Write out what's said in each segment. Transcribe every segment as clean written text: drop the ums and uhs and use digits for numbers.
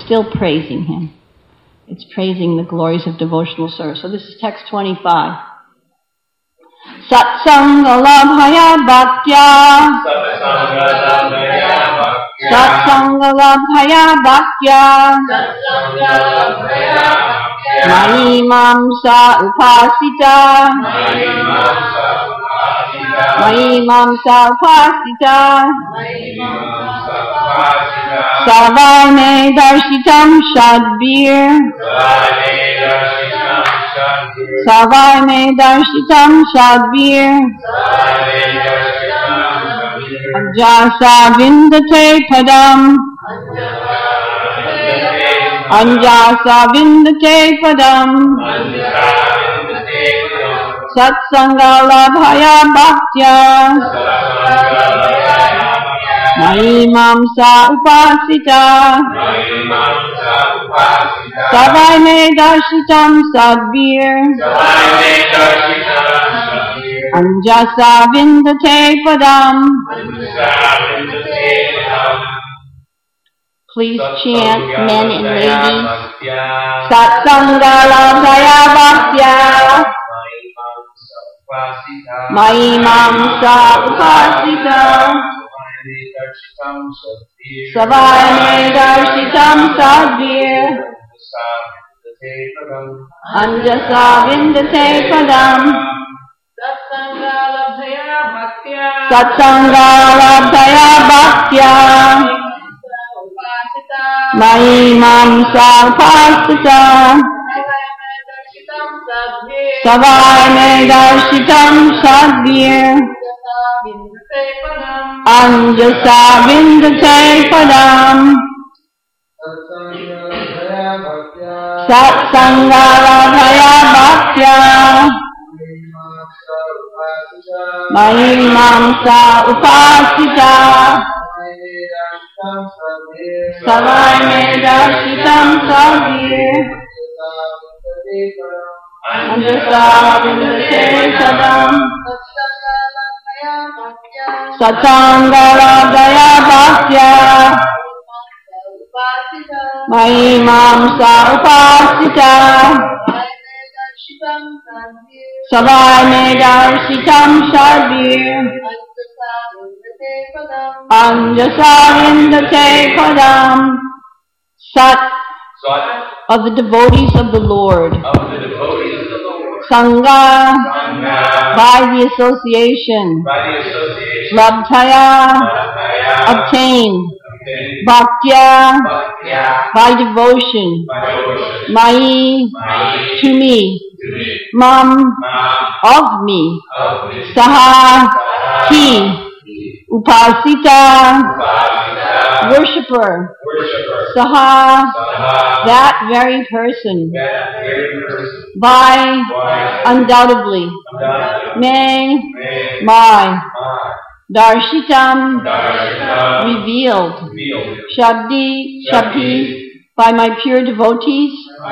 still praising him. It's praising the glories of devotional service. So this is text 25. Satsanga labhaya bhaktya. Satsanga labhaya bhaktya. Mahimamsa upasita. Mahimamsa upasita. Savane darshitam shadbir. Savane darshitam shadbir. Anjasa vindate padam. Anjasa vindate padam. Satsanga labhaya bhaktya. Mahimamsa upasita. Savane darshitam sadbir. Anjasa vindate padam. Please chant, men and ladies. Satsanga labhaya bhaktya. Mahimamsa upasita. Savane darshitam sadbir. Anjasa vindate padam. Satsanga labhaya bhaktya. Mahimamsa upasita. Savane darshitam sadbir. Anjasa vindate padam. Satsanga labhaya bhaktya. Mahimamsa upasita. Savane darshitam sadbir. Anjasa vindate padam. Satsanga labhaya bhaktya. Mahimamsa upasita. Savane darshitam sadbir. Anjasa vindate padam. Sat of the devotees of the Lord. Sangha by the association. Labdhaya obtained. Bhaktya by devotion. Mai to me. Mam of me. Saha he. Upasita worshipper. Saha that very person. By undoubtedly. May my. Darshitam revealed. Shabdi by my pure devotees.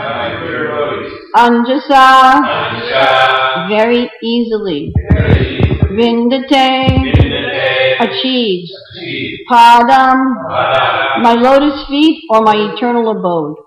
Anjasa very easily. Vindate achieves. Padam my lotus feet or my eternal abode.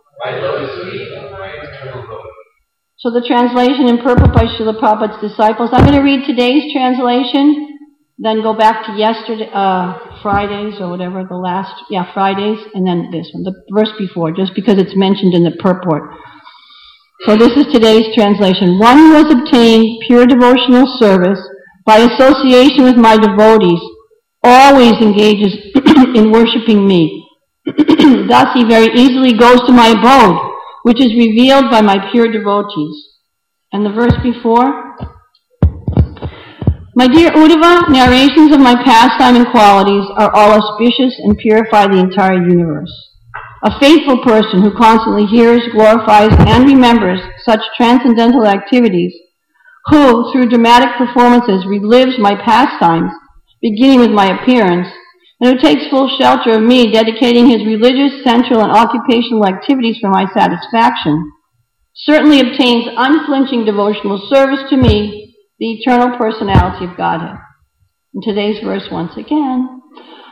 So the translation in purport by Srila Prabhupada's disciples. I'm going to read today's translation, then go back to yesterday, Fridays or whatever, Fridays, and then this one, the verse before, just because it's mentioned in the purport. So this is today's translation. One who has obtained pure devotional service by association with my devotees always engages in worshiping me. Thus he very easily goes to my abode, which is revealed by my pure devotees. And the verse before. My dear Uddhava, narrations of my pastime and qualities are all auspicious and purify the entire universe. A faithful person who constantly hears, glorifies, and remembers such transcendental activities, who, through dramatic performances, relives my pastimes, beginning with my appearance, and who takes full shelter of me, dedicating his religious, sensual, and occupational activities for my satisfaction, certainly obtains unflinching devotional service to me, the eternal personality of Godhead. In today's verse once again,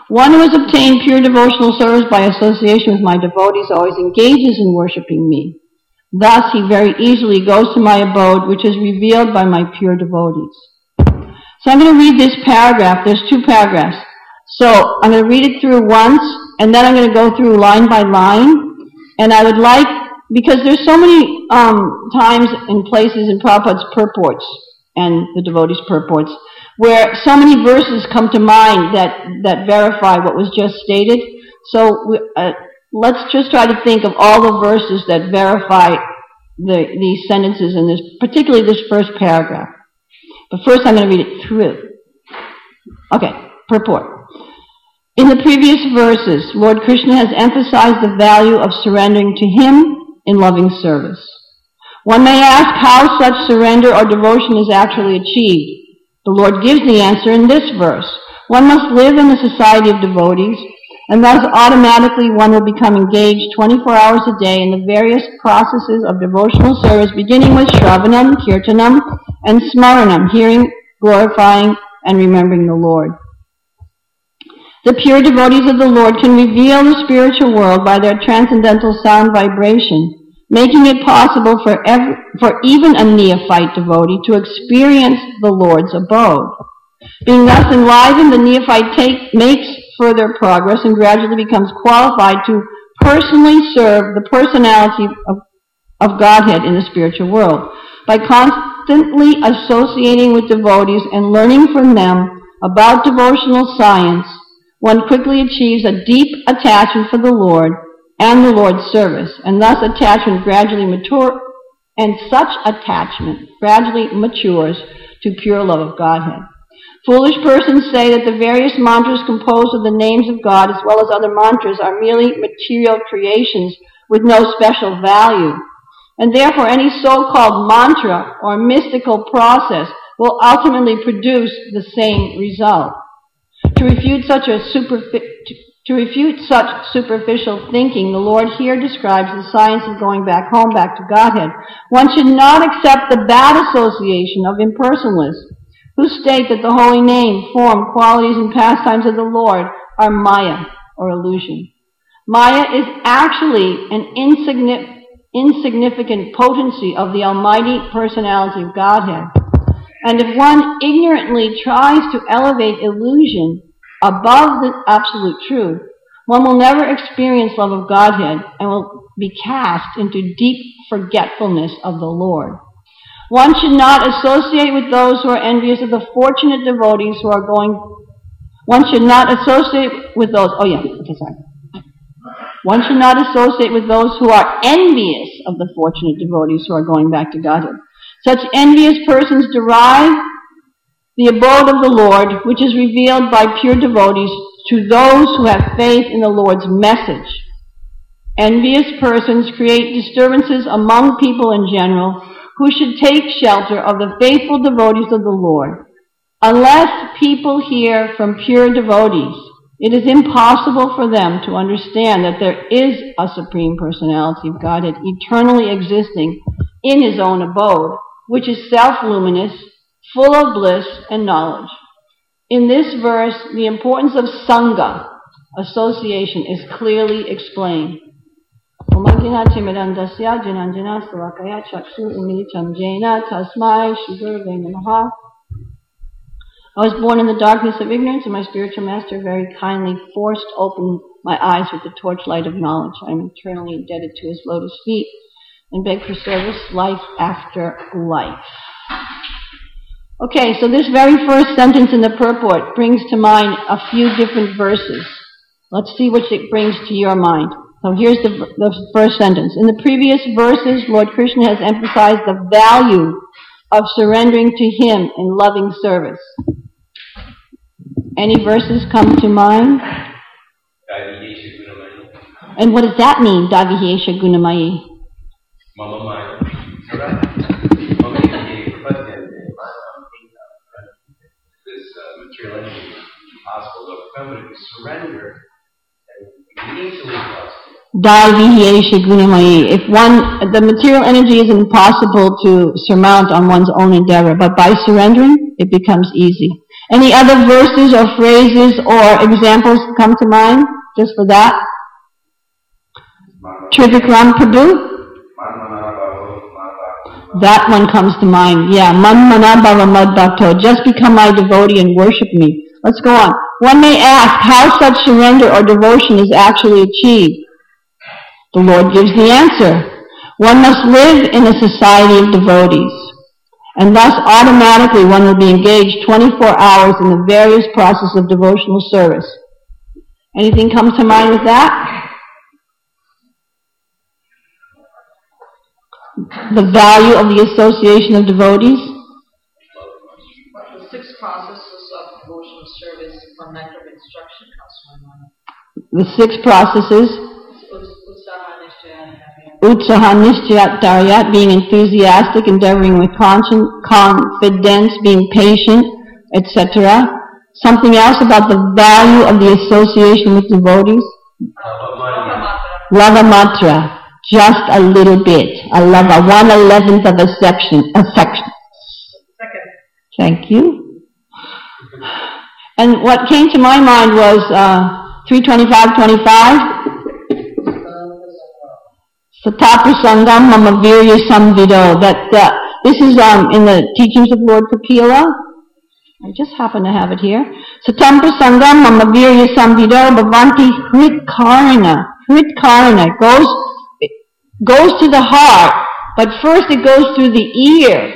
One who has obtained pure devotional service by association with my devotees always engages in worshiping me. Thus, he very easily goes to my abode, which is revealed by my pure devotees. So I'm going to read this paragraph. There's 2 paragraphs. So I'm going to read it through once, and then I'm going to go through line by line. And I would like, because there's so many times and places in Prabhupada's purports and the devotees' purports, where so many verses come to mind that verify what was just stated. So let's just try to think of all the verses that verify these sentences in this, particularly this first paragraph. But first I'm going to read it through. Okay, purport. In the previous verses, Lord Krishna has emphasized the value of surrendering to Him in loving service. One may ask how such surrender or devotion is actually achieved. The Lord gives the answer in this verse. One must live in the society of devotees, and thus automatically one will become engaged 24 hours a day in the various processes of devotional service, beginning with Shravanam, Kirtanam, and Smaranam, hearing, glorifying, and remembering the Lord. The pure devotees of the Lord can reveal the spiritual world by their transcendental sound vibration, making it possible for even a neophyte devotee to experience the Lord's abode. Being thus enlivened, the neophyte makes further progress and gradually becomes qualified to personally serve the personality of Godhead in the spiritual world. By constantly associating with devotees and learning from them about devotional science, one quickly achieves a deep attachment for the Lord and the Lord's service, and thus attachment gradually matures to pure love of Godhead. Foolish persons say that the various mantras composed of the names of God as well as other mantras are merely material creations with no special value, and therefore any so-called mantra or mystical process will ultimately produce the same result. To refute such superficial thinking, the Lord here describes the science of going back home, back to Godhead. One should not accept the bad association of impersonalists who state that the holy name, form, qualities, and pastimes of the Lord are Maya, or illusion. Maya is actually an insignificant potency of the almighty personality of Godhead. And if one ignorantly tries to elevate illusion above the absolute truth, one will never experience love of Godhead and will be cast into deep forgetfulness of the Lord. One should not associate with those who are envious of the fortunate devotees who are going... One should not associate with those... One should not associate with those who are envious of the fortunate devotees who are going back to Godhead. Such envious persons derive the abode of the Lord, which is revealed by pure devotees to those who have faith in the Lord's message. Envious persons create disturbances among people in general, who should take shelter of the faithful devotees of the Lord. Unless people hear from pure devotees, it is impossible for them to understand that there is a Supreme Personality of Godhead eternally existing in His own abode, which is self-luminous, full of bliss and knowledge. In this verse, the importance of Sangha, association, is clearly explained. I was born in the darkness of ignorance, and my spiritual master very kindly forced open my eyes with the torchlight of knowledge. I am eternally indebted to his lotus feet and beg for service life after life. Okay, so this very first sentence in the purport brings to mind a few different verses. Let's see which it brings to your mind. So here's the first sentence. In the previous verses, Lord Krishna has emphasized the value of surrendering to Him in loving service. Any verses come to mind? And what does that mean, Davihesha Gunamayi? This material energy is impossible to overcome, but if you surrender, and easily possible. If the material energy is impossible to surmount on one's own endeavor, but by surrendering, it becomes easy. Any other verses or phrases or examples come to mind just for that? Trivikram Prabhu? That one comes to mind. Yeah, Man Mana Bhava Mad Bhakto. Just become my devotee and worship me. Let's go on. One may ask how such surrender or devotion is actually achieved. The Lord gives the answer. One must live in a society of devotees, and thus automatically one will be engaged 24 hours in the various processes of devotional service. Anything come to mind with that? The value of the association of devotees? The 6 processes of devotional service from method of instruction comes to my mind. The 6 processes? Utsaha Nishchayat Daryat, being enthusiastic, endeavoring with confidence, being patient, etc. Something else about the value of the association with devotees? Lavamatra. Just a little bit. A lava, 1/11th of a section. Second. Thank you. And what came to my mind was 325:25. Sataprasangam mama virya samvido. That this is in the teachings of Lord Kapila. I just happen to have it here. Sataprasangam mama virya samvido bhavanti hritkarana. Hritkarana goes to the heart, but first it goes through the ear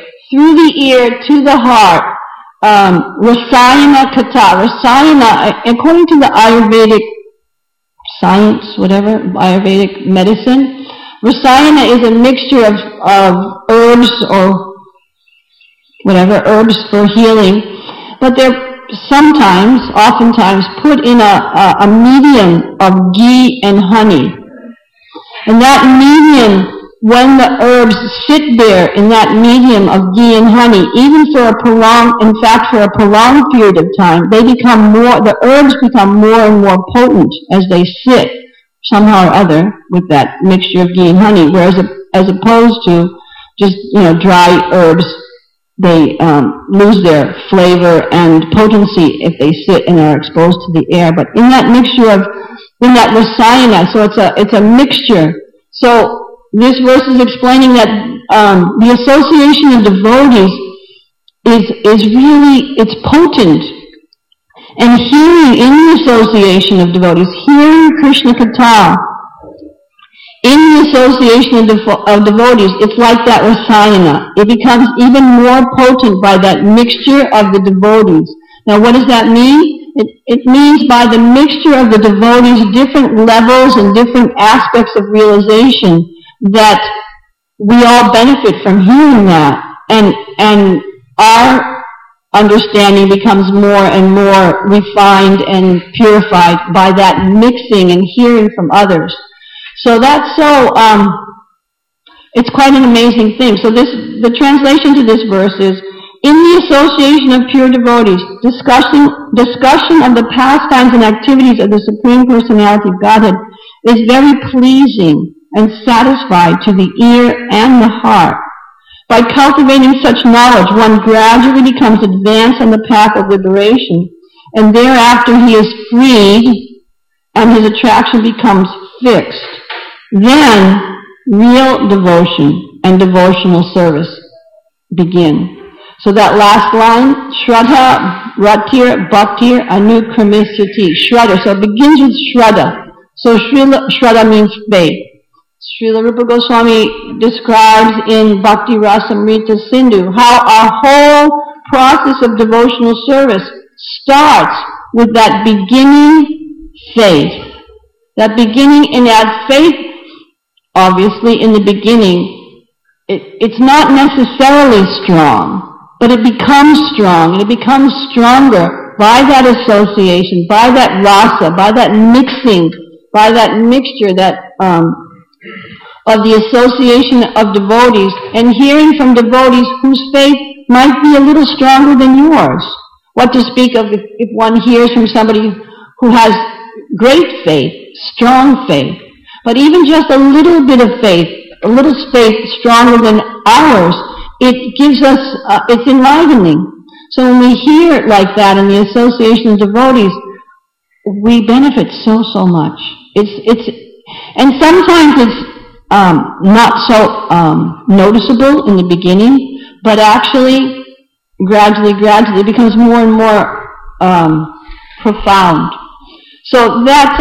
to the heart. Rasayana kata. Rasayana, according to the Ayurvedic science, whatever, Ayurvedic medicine, Rasayana is a mixture of herbs or whatever, herbs for healing, but they're oftentimes put in a medium of ghee and honey. And that medium, when the herbs sit there in that medium of ghee and honey, even for a prolonged period of time, the herbs become more and more potent as they sit somehow or other with that mixture of ghee and honey, whereas as opposed to just, dry herbs, they lose their flavor and potency if they sit and are exposed to the air. But in that mixture in that rasayana, so it's a mixture. So this verse is explaining that the association of devotees is really, it's potent. And hearing in the association of devotees, hearing Krishna Katha, in the association of devotees, it's like that rasayana. It becomes even more potent by that mixture of the devotees. Now what does that mean? It means by the mixture of the devotees, different levels and different aspects of realization, that we all benefit from hearing that. And our understanding becomes more and more refined and purified by that mixing and hearing from others. So that's it's quite an amazing thing. So the translation to this verse is, in the association of pure devotees, discussion of the pastimes and activities of the Supreme Personality of Godhead is very pleasing and satisfied to the ear and the heart. By cultivating such knowledge, one gradually becomes advanced on the path of liberation, and thereafter he is freed, and his attraction becomes fixed. Then, real devotion and devotional service begin. So that last line, Shraddha, Ratir, Bhaktir, Anukramisyati. Shraddha. So it begins with Shraddha. So Shraddha means faith. Srila Rupa Goswami describes in Bhakti Rasamrita Sindhu how our whole process of devotional service starts with that beginning faith. That beginning, in that faith, obviously in the beginning, it's not necessarily strong. But it becomes strong, and it becomes stronger by that association, by that rasa, by that mixing, by that mixture of the association of devotees, and hearing from devotees whose faith might be a little stronger than yours. What to speak of if one hears from somebody who has great faith, strong faith, but even just a little bit of faith, a little faith stronger than ours, it gives us, it's enlivening. So when we hear it like that in the association of devotees, we benefit so much. And sometimes it's not so noticeable in the beginning, but actually, gradually, it becomes more and more profound. So that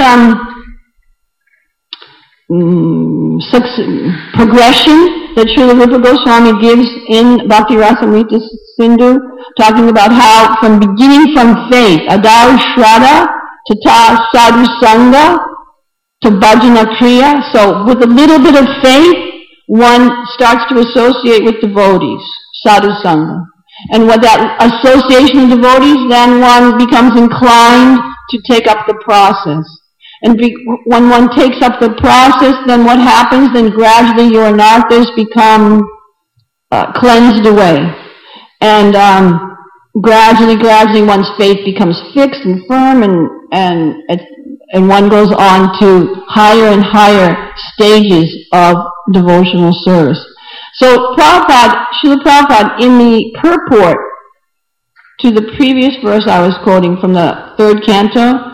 progression that Srila Rupa Goswami gives in Bhakti Rasamrita Sindhu, talking about how beginning from faith, Adar Shraddha, Tata Sadhu Sangha, to Bhajana Kriya. So with a little bit of faith, one starts to associate with devotees, Sadhu Sangha. And with that association of devotees, then one becomes inclined to take up the process. And when one takes up the process, then what happens? Then gradually your anarthas become cleansed away. And gradually one's faith becomes fixed and firm, and one goes on to higher and higher stages of devotional service. So Srila Prabhupada, in the purport to the previous verse I was quoting from the 3rd canto,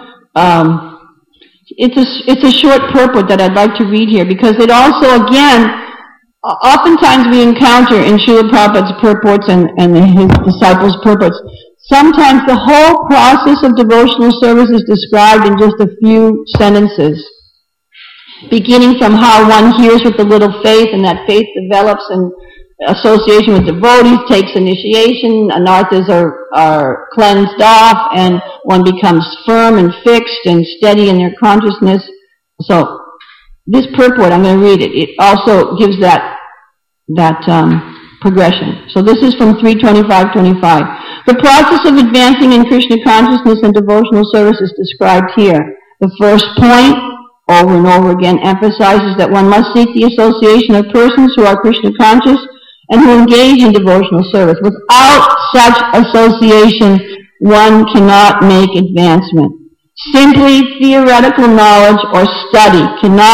it's a short purport that I'd like to read here, because it also, again, oftentimes we encounter in Srila Prabhupada's purports and his disciples' purports, sometimes the whole process of devotional service is described in just a few sentences, beginning from how one hears with a little faith, and that faith develops in association with devotees, takes initiation, anarthas are cleansed off, and one becomes firm and fixed and steady in their consciousness. So this purport, I'm going to read it. It also gives that progression. So this is from 325:25. The process of advancing in Krishna consciousness and devotional service is described here. The first point, over and over again, emphasizes that one must seek the association of persons who are Krishna conscious and who engage in devotional service. Without such association, one cannot make advancement. Simply theoretical knowledge or study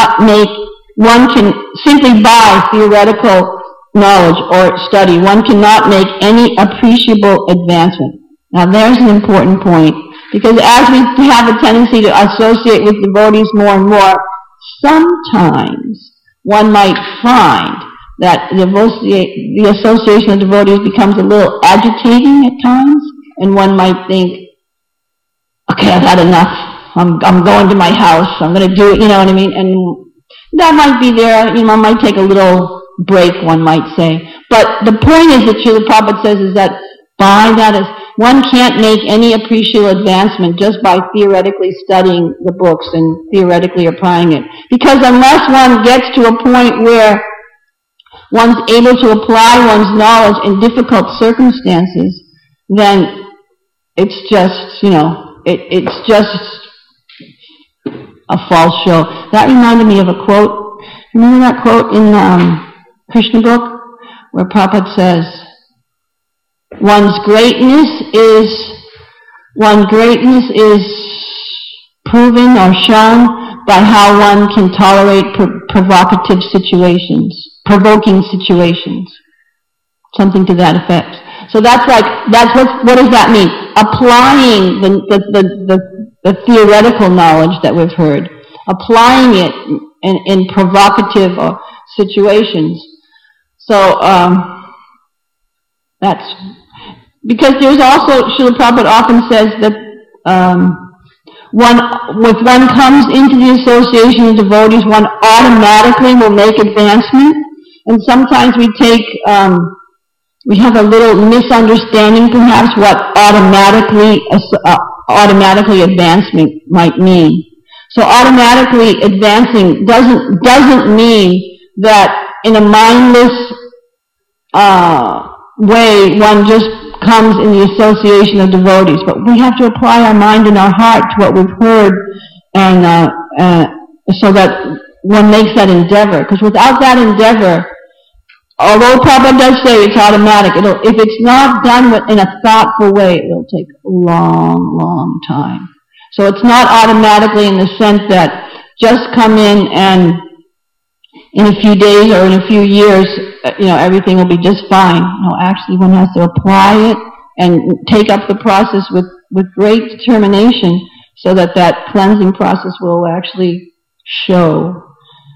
simply by theoretical knowledge or study, one cannot make any appreciable advancement. Now there's an important point, because as we have a tendency to associate with devotees more and more, sometimes one might find that the association of devotees becomes a little agitating at times, and one might think, okay, I've had enough, I'm going to my house, I'm going to do it, you know what I mean? And that might be there, might take a little break, one might say. But the point is that Srila Prabhupada says is that one can't make any appreciable advancement just by theoretically studying the books and theoretically applying it. Because unless one gets to a point where one's able to apply one's knowledge in difficult circumstances, then it's just, it's just a false show. That reminded me of a quote. Remember that quote in Krishna book, where Prabhupada says, one's greatness is proven or shown by how one can tolerate provoking situations, something to that effect. So what does that mean? Applying the theoretical knowledge that we've heard, applying it in provocative situations. So that's because there's also, Srila Prabhupada often says that if one comes into the association of devotees, one automatically will make advancement. And sometimes we have a little misunderstanding perhaps what automatically advancement might mean. So automatically advancing doesn't mean that in a mindless way one just comes in the association of devotees. But we have to apply our mind and our heart to what we've heard, and so that one makes that endeavor. Because without that endeavor, although Prabhupada does say it's automatic, if it's not done in a thoughtful way, it'll take a long, long time. So it's not automatically in the sense that just come in and in a few days or in a few years, everything will be just fine. No, actually one has to apply it and take up the process with great determination so that that cleansing process will actually show.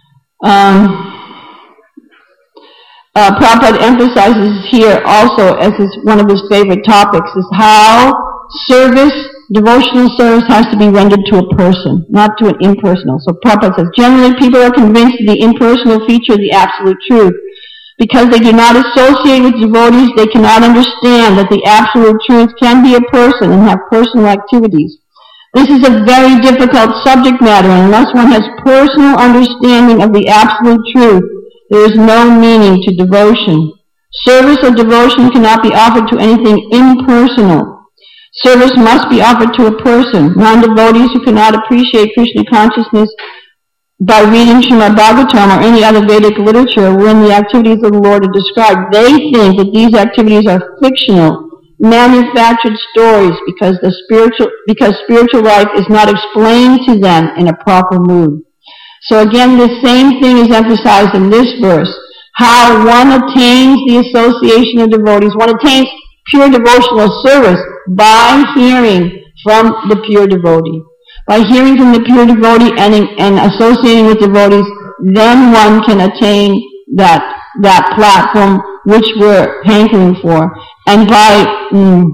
Prabhupada emphasizes here also as one of his favorite topics is how devotional service has to be rendered to a person, not to an impersonal. So Prabhupada says, generally people are convinced of the impersonal feature of the absolute truth. Because they do not associate with devotees, they cannot understand that the absolute truth can be a person and have personal activities. This is a very difficult subject matter, and unless one has personal understanding of the absolute truth, there is no meaning to devotion. Service or devotion cannot be offered to anything impersonal. Service must be offered to a person. Non-devotees who cannot appreciate Krishna consciousness by reading Srimad Bhagavatam or any other Vedic literature wherein the activities of the Lord are described, they think that these activities are fictional, manufactured stories because spiritual life is not explained to them in a proper mood. So again, the same thing is emphasized in this verse. How one attains the association of devotees. One attains pure devotional service by hearing from the pure devotee. By hearing from the pure devotee and associating with devotees, then one can attain that platform which we're hankering for, and by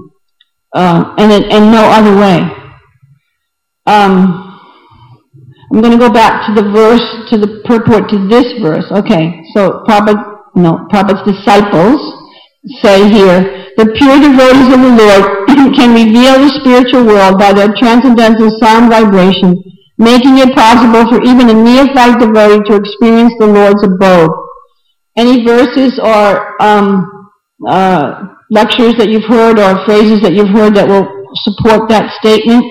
and no other way. I'm going to go back to the verse, to the purport to this verse. Okay, so Prabhupada's disciples say here, the pure devotees of the Lord can reveal the spiritual world by their transcendental sound vibration, making it possible for even a neophyte devotee to experience the Lord's abode. Any verses or lectures that you've heard or phrases that you've heard that will support that statement?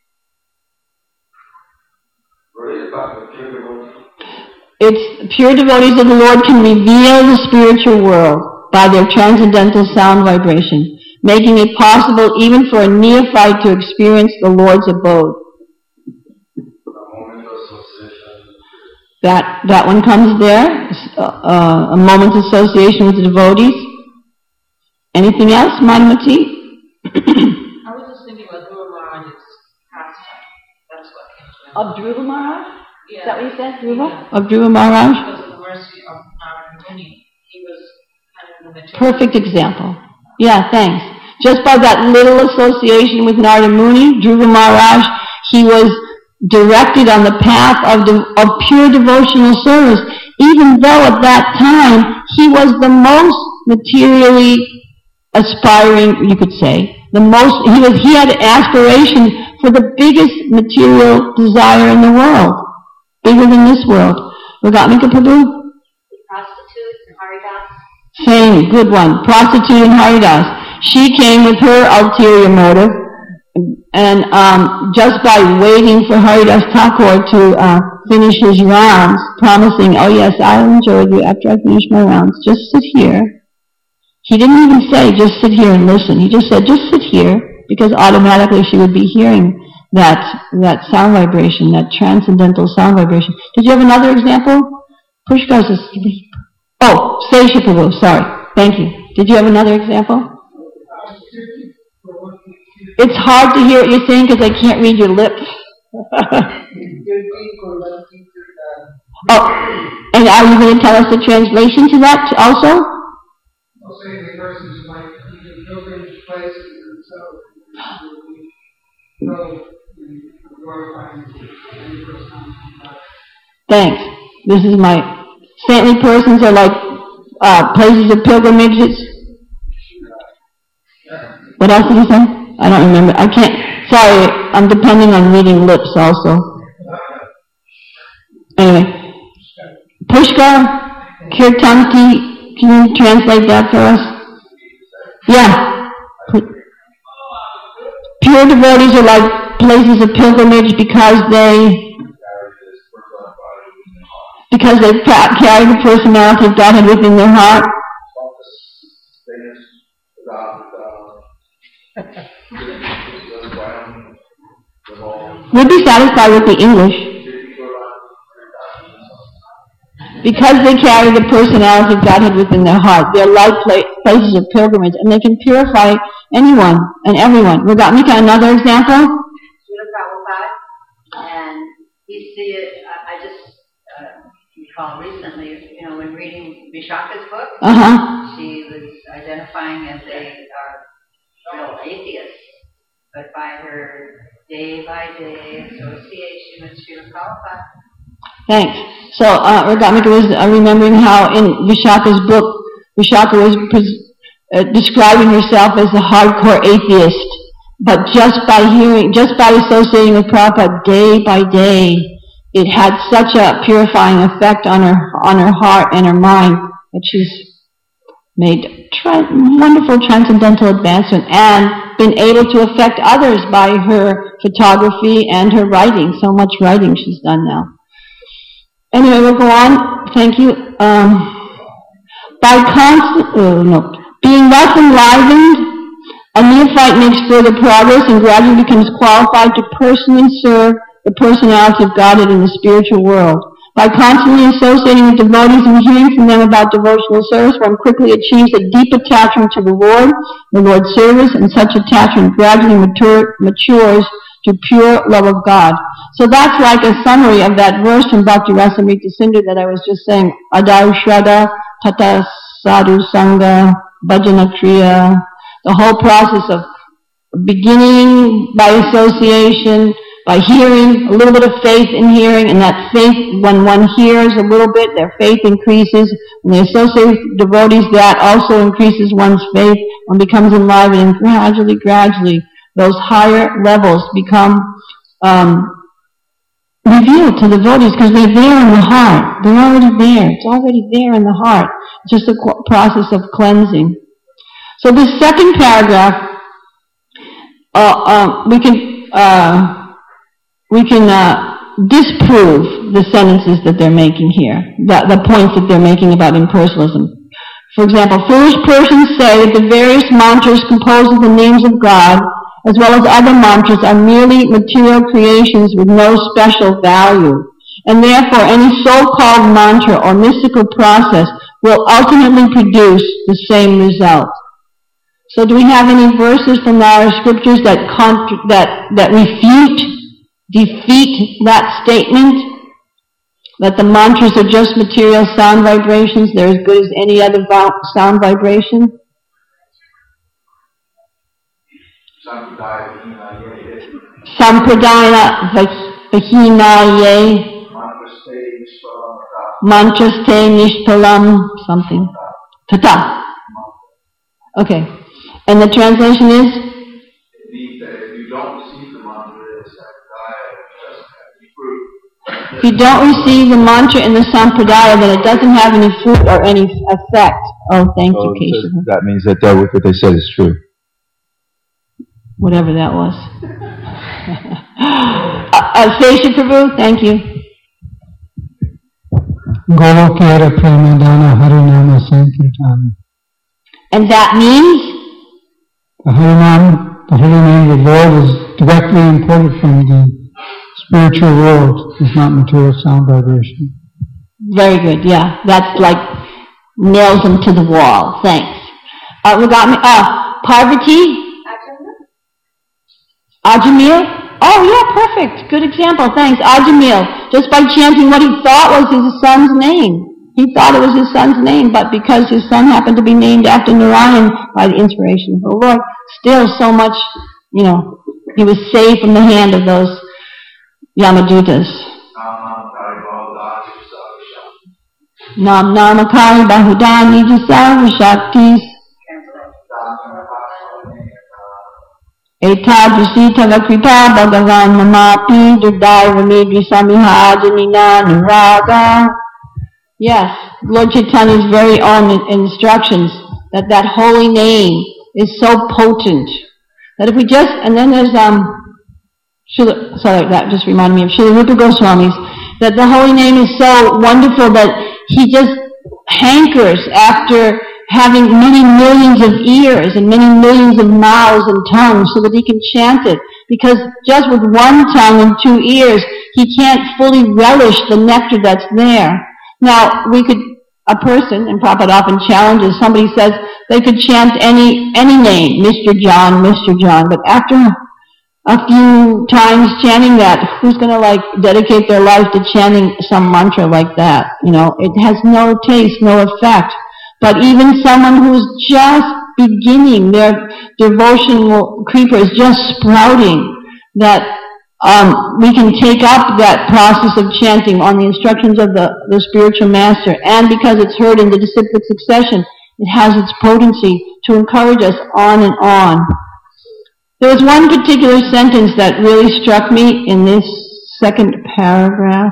It's pure devotees of the Lord can reveal the spiritual world by their transcendental sound vibration, making it possible even for a neophyte to experience the Lord's abode. That one comes there, a moment's association with the devotees. Anything else, Madhumati? I was just thinking about Dhruva Maharaj's pastime. That's what came to mind. Of Dhruva Maharaj? Yeah. Is that what you said, Dhruva? Yeah. Of Dhruva Maharaj? Because of the mercy of Narada Muni, he was kind of in the material. Perfect example. Yeah, thanks. Just by that little association with Narada Muni, Dhruva Maharaj, he was directed on the path of pure devotional service, even though at that time he was the most materially aspiring, you could say. He had aspiration for the biggest material desire in the world, bigger than this world. Ragatmika Prabhu? Prostitute and Haridas. Same, good one. Prostitute and Haridas. She came with her ulterior motive, and just by waiting for Haridas Thakur to finish his rounds, promising, oh yes, I'll enjoy you after I finish my rounds, just sit here. He didn't even say, just sit here and listen. He just said, just sit here, because automatically she would be hearing that sound vibration, that transcendental sound vibration. Did you have another example? Pushkar's asleep. Oh, Sesha Prabhu, sorry. Thank you. Did you have another example? It's hard to hear what you're saying because I can't read your lips. Oh, and are you going to tell us the translation to that also? I'll say the persons might be in pilgrimage places and so glorifying any person. Thanks. This is my saintly persons are like places of pilgrimages. What else did he say? I don't remember. I can't. Sorry, I'm depending on reading lips also. Anyway, Pushkar Kirtanti, can you translate that for us? Yeah. Pure devotees are like places of pilgrimage because they carry the personality of Godhead within their heart. We'll be satisfied with the English. Because they carry the personality of Godhead within their heart, they're like places of pilgrimage, and they can purify anyone and everyone. Mika, another example? Srila Prabhupada, and you see it, I just recall recently, when reading Vishaka's book, she was identifying as a real atheist, but by her day-by-day association with Srila Prabhupada. Thanks. So, Ragamika was remembering how in Vishaka's book, Vishaka was describing herself as a hardcore atheist, but just by associating with Prabhupada day by day, it had such a purifying effect on her heart and her mind that she's made wonderful transcendental advancement and been able to affect others by her photography and her writing. So much writing she's done now. Anyway, we'll go on. Thank you. Being thus enlivened, a neophyte makes further progress and gradually becomes qualified to personally serve the personality of Godhead in the spiritual world. By constantly associating with devotees and hearing from them about devotional service, one quickly achieves a deep attachment to the Lord's service, and such attachment gradually matures to pure love of God. So that's like a summary of that verse from Bhakti Rasamrita Sindhu that I was just saying. Adau Shraddha, Tata Sadhu Sangha, Bhajana Kriya, the whole process of beginning by association, by hearing, a little bit of faith in hearing, and that faith, when one hears a little bit, their faith increases. When they associate with devotees, that also increases one's faith. One becomes enlivened, and gradually, those higher levels become revealed to the devotees because they're there in the heart. They're already there. It's already there in the heart. It's just a process of cleansing. So this second paragraph, we can disprove the sentences that they're making here, the points that they're making about impersonalism. For example, foolish persons say that the various mantras composed of the names of God, as well as other mantras, are merely material creations with no special value, and therefore any so-called mantra or mystical process will ultimately produce the same result. So do we have any verses from our scriptures that defeat that statement? That the mantras are just material sound vibrations, they're as good as any other sound vibration? Sampradaya Vahinaye Mantraste Nishpalam something. Tata. Okay. And the translation is? It means that if you don't receive the mantra in the Sampradaya, it doesn't have any fruit. If you don't receive the mantra in the Sampradaya, then it doesn't have any fruit or any effect. Oh, thank you, Keshav. That means that what they said is true. Whatever that was. Sesha Prabhu, thank you. Golokara Pramadana Harinama Sankirtana. And that means? The holy name of the Lord is directly imported from the spiritual world. It's not material sound vibration. Very good, yeah. That's like nails them to the wall. Thanks. Parvati? Ajamil? Oh, yeah, perfect. Good example. Thanks. Ajamil. Just by chanting what he thought was his son's name. He thought it was his son's name, but because his son happened to be named after Narayan by the inspiration of the Lord, still so much, he was saved from the hand of those Yamadutas. Nam Namakari Bahudani Jasarva Shaktis Etadrisita Vakripa Bhagavan Namapi Durdai Ramidri Samiha Janina Nuraga. Yes, Lord Chaitanya's very own instructions that holy name is so potent that if we just, and then there's that just reminded me of Srila Rupa Goswami's, that the holy name is so wonderful that he just hankers after having many millions of ears and many millions of mouths and tongues so that he can chant it. Because just with one tongue and 2 ears, he can't fully relish the nectar that's there. Now, a person, and Prabhupada often challenges, somebody says they could chant any name, Mr. John, but after a few times chanting that, who's going to dedicate their life to chanting some mantra like that? It has no taste, no effect. But even someone who's just beginning, their devotional creeper is just sprouting, that we can take up that process of chanting on the instructions of the spiritual master, and because it's heard in the disciplic succession, it has its potency to encourage us on and on. There was one particular sentence that really struck me in this second paragraph.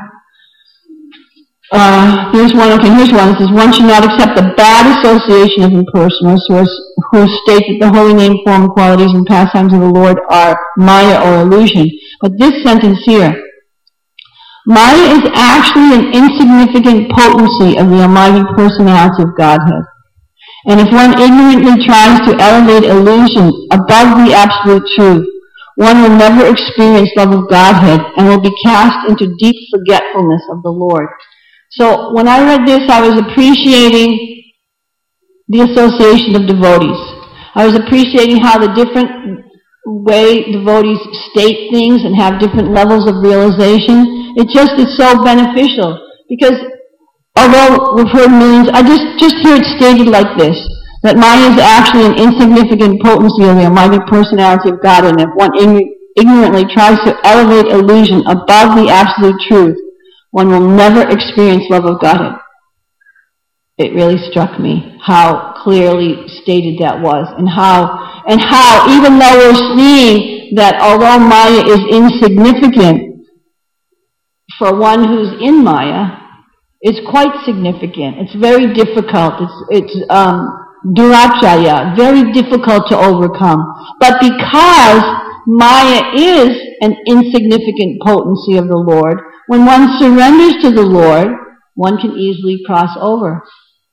Here's one. It says, one should not accept the bad association of impersonalists who state that the holy name, form, qualities, and pastimes of the Lord are Maya or illusion. But this sentence here, Maya is actually an insignificant potency of the Almighty Personality of Godhead. And if one ignorantly tries to elevate illusion above the absolute truth, one will never experience love of Godhead and will be cast into deep forgetfulness of the Lord. So when I read this, I was appreciating the association of devotees. I was appreciating how the different way devotees state things and have different levels of realization. It just is so beneficial, because although we've heard millions, I just hear it stated like this, that Maya is actually an insignificant potency of the Almighty Personality of God, and if one ignorantly tries to elevate illusion above the absolute truth, one will never experience love of Godhead. It really struck me how clearly stated that was, and how even though we're seeing that although Maya is insignificant, for one who's in Maya, it's quite significant. It's very difficult. It's durachaya, very difficult to overcome. But because Maya is an insignificant potency of the Lord, when one surrenders to the Lord, one can easily cross over.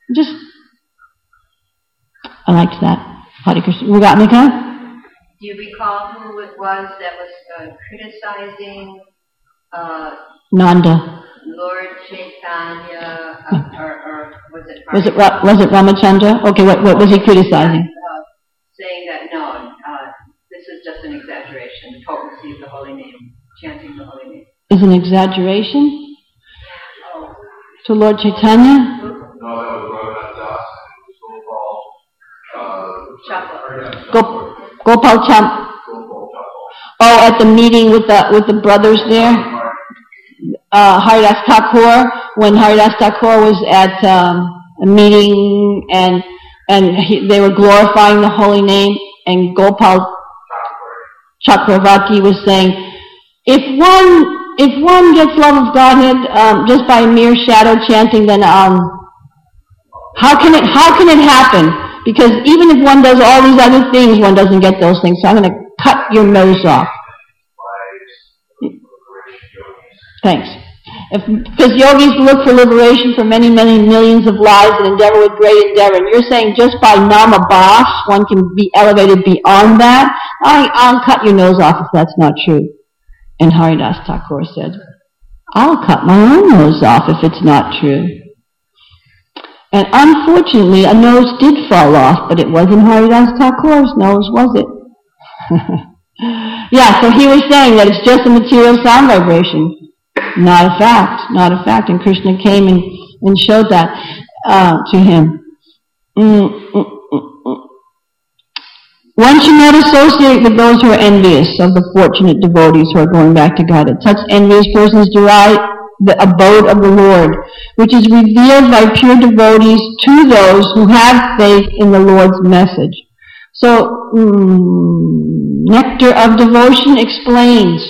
I liked that. Hare Krishna. Rugatmika? Do you recall who it was that was criticizing Nanda. Lord Chaitanya, or was it? Was it Ramachandra? Okay, what was he criticizing? Saying that no, this is just an exaggeration. The potency of the holy name, chanting the holy name. Is an exaggeration? To Lord Chaitanya? No, that was Raghunath Das, Gopal Cham. Oh, at the meeting with the brothers there? Haridas Thakur, when Haridas Thakur was at a meeting and they were glorifying the holy name, and Gopal Chakravarti was saying, if one gets love of Godhead just by mere shadow chanting, then how can it happen? Because even if one does all these other things, one doesn't get those things. So I'm going to cut your nose off. Thanks. Because yogis look for liberation for many, many millions of lives and endeavor with great endeavor. And you're saying just by nama bhash, one can be elevated beyond that? I'll cut your nose off if that's not true. And Haridas Thakur said, I'll cut my own nose off if it's not true. And unfortunately, a nose did fall off, but it wasn't Haridas Thakur's nose, was it? Yeah, so he was saying that it's just a material sound vibration. Not a fact. And Krishna came and showed that to him. One should not associate with those who are envious of the fortunate devotees who are going back to God. Such envious persons deride the abode of the Lord, which is revealed by pure devotees to those who have faith in the Lord's message. So, Nectar of Devotion explains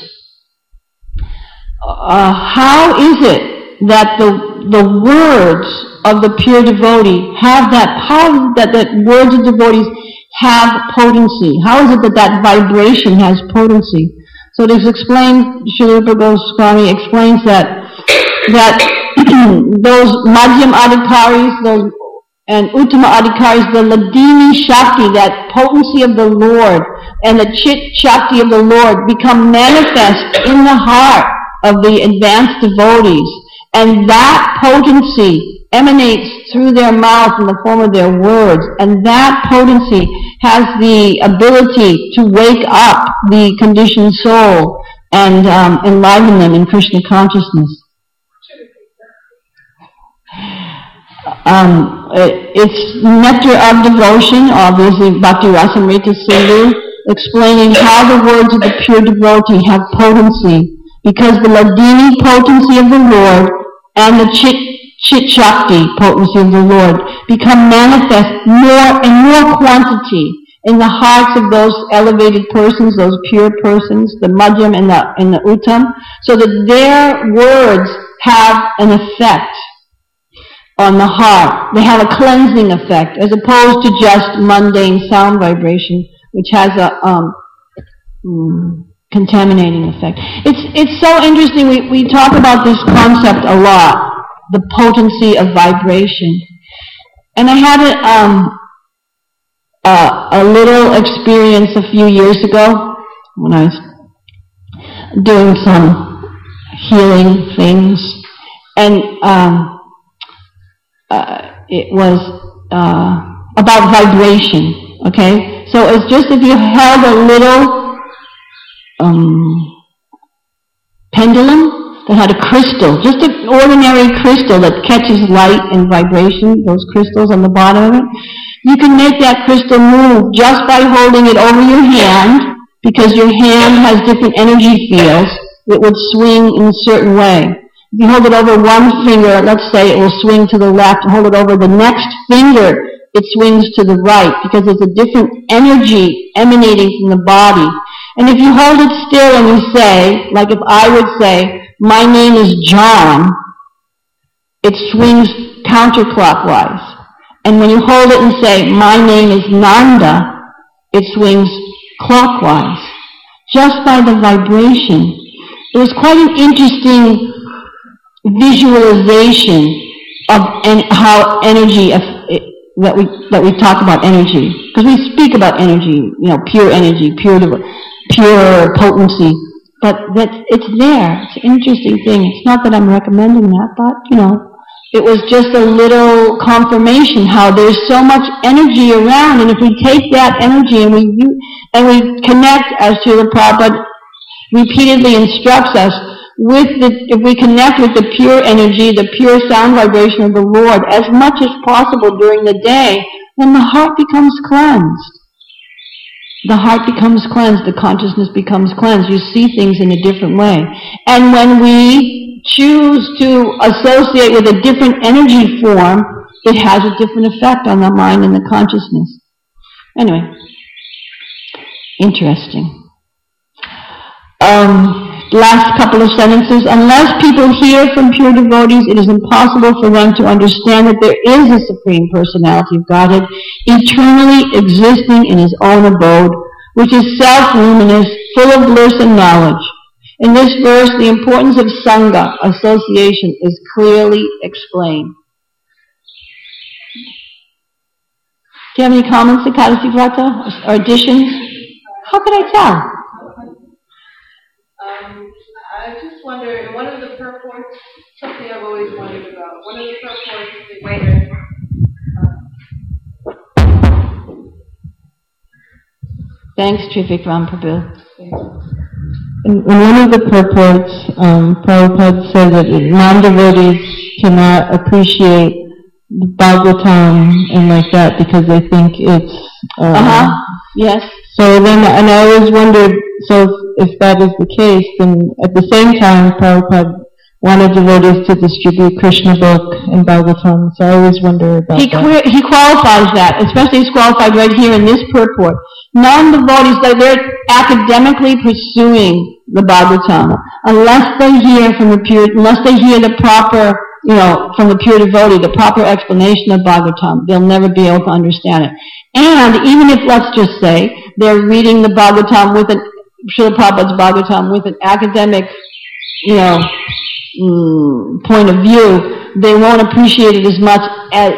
how is it that the words of the pure devotee have that power, that words of devotees have potency? How is it that vibration has potency? So it is explained, Srila Rupa Goswami explains that those Madhyam Adhikaris, and Uttama Adhikaris, the Ladini Shakti, that potency of the Lord, and the Chit Shakti of the Lord become manifest in the heart of the advanced devotees. And that potency emanates through their mouth in the form of their words, and that potency has the ability to wake up the conditioned soul and enliven them in Krishna consciousness. It's nectar of devotion, obviously Bhakti Rasamrita Sindhu, explaining how the words of the pure devotee have potency, because the Ladini potency of the Lord and the Chit Shakti potency of the Lord become manifest more and more quantity in the hearts of those elevated persons, those pure persons, the Madhyam and the Uttam, so that their words have an effect on the heart. They have a cleansing effect, as opposed to just mundane sound vibration, which has a contaminating effect. It's so interesting. We talk about this concept a lot, the potency of vibration. And I had a little experience a few years ago when I was doing some healing things, and it was about vibration, okay? So it's just if you held a little pendulum that had a crystal, just an ordinary crystal that catches light and vibration, those crystals on the bottom of it, you can make that crystal move just by holding it over your hand, because your hand has different energy fields. It would swing in a certain way. If you hold it over one finger, let's say, it will swing to the left. Hold it over the next finger, it swings to the right, because there's a different energy emanating from the body. And if you hold it still and you say, like if I would say, my name is John, it swings counterclockwise. And when you hold it and say, my name is Nanda, it swings clockwise, just by the vibration. It was quite an interesting visualization of how energy, that we talk about energy, because we speak about energy, pure energy, pure potency, but it's there. It's an interesting thing. It's not that I'm recommending that, but it was just a little confirmation how there's so much energy around, and if we take that energy and we connect, as Srila Prabhupada repeatedly instructs us, if we connect with the pure energy, the pure sound vibration of the Lord as much as possible during the day, then the heart becomes cleansed. The heart becomes cleansed, the consciousness becomes cleansed. You see things in a different way. And when we choose to associate with a different energy form, it has a different effect on the mind and the consciousness. Anyway, interesting. Last couple of sentences. Unless people hear from pure devotees, it is impossible for them to understand that there is a Supreme Personality of Godhead eternally existing in His own abode, which is self-luminous, full of bliss and knowledge. In this verse, the importance of Sangha, association, is clearly explained. Do you have any comments, Ekadasi Vrata, or additions? How could I tell? I just wonder, in one of the purports, something I've always wondered about, one of the purports, the waiter, Thanks, Trivikram Prabhu. In one of the purports, Prabhupada said that non-devotees cannot appreciate the Bhagavatam and like that because they think it's... Yes. So then, and I always wondered, so if that is the case, then at the same time, Prabhupada wanted devotees to distribute Krishna book and Bhagavatam, so I always wonder about that. He qualifies that, especially he's qualified right here in this purport. Non-devotees, they're academically pursuing the Bhagavatam, unless they hear the proper, from the pure devotee, the proper explanation of Bhagavatam, they'll never be able to understand it. And even if, let's just say, they're reading the Bhagavatam Srila Prabhupada's Bhagavatam with an academic, point of view, they won't appreciate it as much as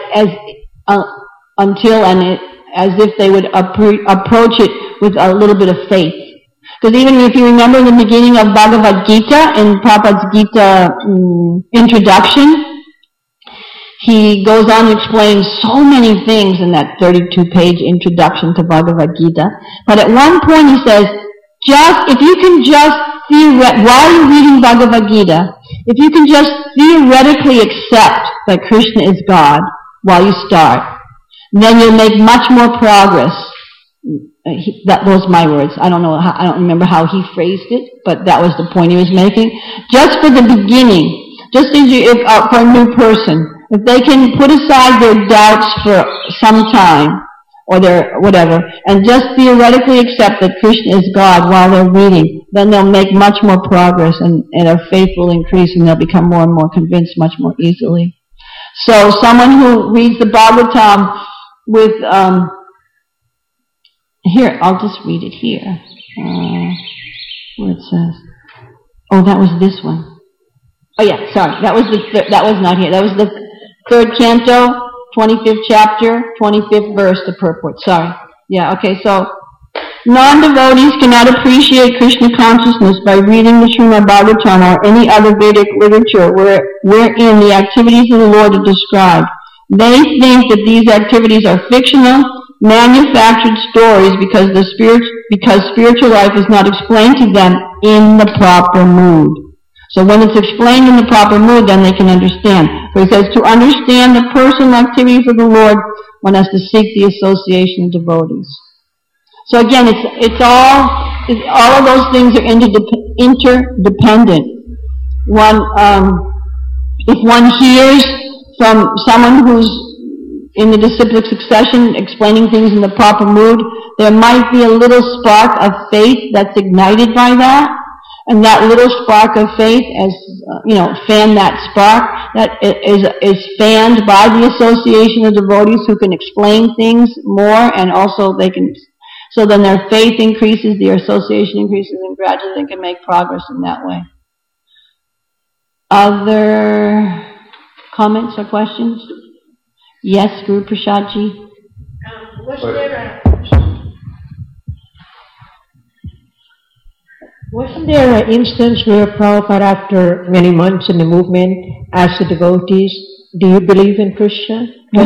if they would approach it with a little bit of faith. Because even if you remember in the beginning of Bhagavad Gita, in Prabhupada's Gita introduction, he goes on to explain so many things in that 32-page introduction to Bhagavad Gita. But at one point he says, if you can just while you're reading Bhagavad Gita, if you can just theoretically accept that Krishna is God while you start, then you'll make much more progress. Those are my words. I don't remember how he phrased it, but that was the point he was making. Just for the beginning, just as for a new person, if they can put aside their doubts for some time, or their whatever, and just theoretically accept that Krishna is God while they're reading, then they'll make much more progress, and their faith will increase, and they'll become more and more convinced much more easily. So someone who reads the Bhagavatam with, here, I'll just read it here, where it says, oh, that was this one. Oh yeah, sorry, that was not here, that was the 3rd canto, 25th chapter, 25th verse, the purport. Sorry. Yeah, okay, so non-devotees cannot appreciate Krishna consciousness by reading the Srimad Bhagavatam or any other Vedic literature wherein the activities of the Lord are described. They think that these activities are fictional, manufactured stories because spiritual life is not explained to them in the proper mood. So when it's explained in the proper mood, then they can understand. So he says, to understand the personal activities of the Lord, one has to seek the association of devotees. So again, all of those things are interdependent. If one hears from someone who's in the disciplic succession explaining things in the proper mood, there might be a little spark of faith that's ignited by that. And that little spark of faith, fan that spark, that is fanned by the association of devotees who can explain things more, and also so then their faith increases, their association increases, and gradually they can make progress in that way. Other comments or questions? Yes, Guru Prasadji? Wasn't there an instance where Prabhupada, after many months in the movement, asked the devotees, do you believe in Krishna?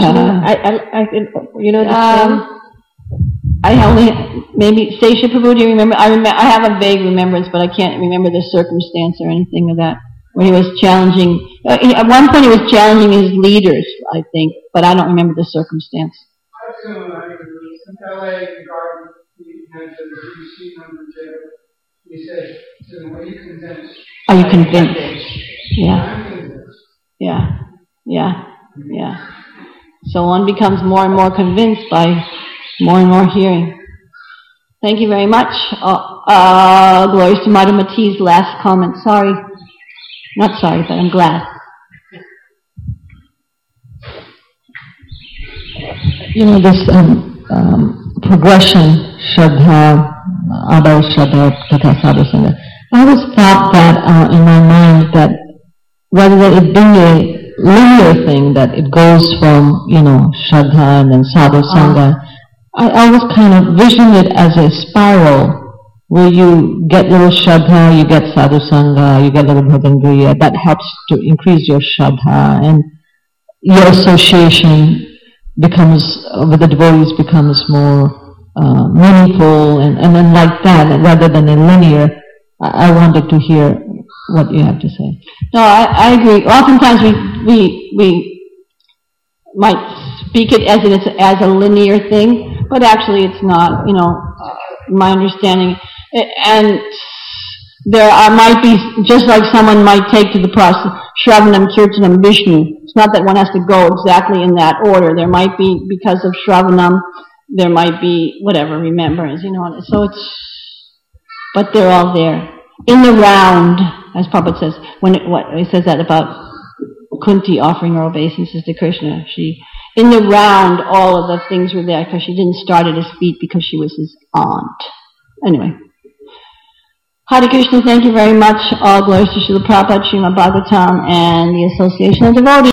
I only, maybe, Sesha Prabhu, do you remember? I have a vague remembrance, but I can't remember the circumstance or anything of that, where he was challenging, at one point he was challenging his leaders, I think, but I don't remember the circumstance. He said, are you convinced? Are you convinced? Yeah. Yeah. So one becomes more and more convinced by more and more hearing. Thank you very much. Glories to Madhumati's last comment. Sorry. Not sorry, but I'm glad. This progression, Shraddha, Adar Shraddha, Tatha Sadhu Sangha. I always thought that in my mind that rather than it being a linear thing, that it goes from, Shraddha and then Sadhu Sangha, I always kind of vision it as a spiral where you get little Shraddha, you get Sadhu Sangha, you get little Bhavendriya. That helps to increase your Shraddha, and your association with the devotees becomes more meaningful, and then like that, rather than a linear. I wanted to hear what you have to say. No, I agree. Oftentimes we might speak it as a linear thing, but actually it's not. My understanding, and there might be, just like someone might take to the process Shravanam, Kirtanam, Vishnu. It's not that one has to go exactly in that order. There might be, because of Shravanam, there might be whatever remembrance, so but they're all there in the round, as Prabhupada says. He says that about Kunti offering her obeisances to Krishna. In the round, all of the things were there because she didn't start at his feet because she was his aunt. Anyway, Hare Krishna. Thank you very much. All glories to Srila Prabhupada, Srimad Bhagavatam, and the Association of Devotees.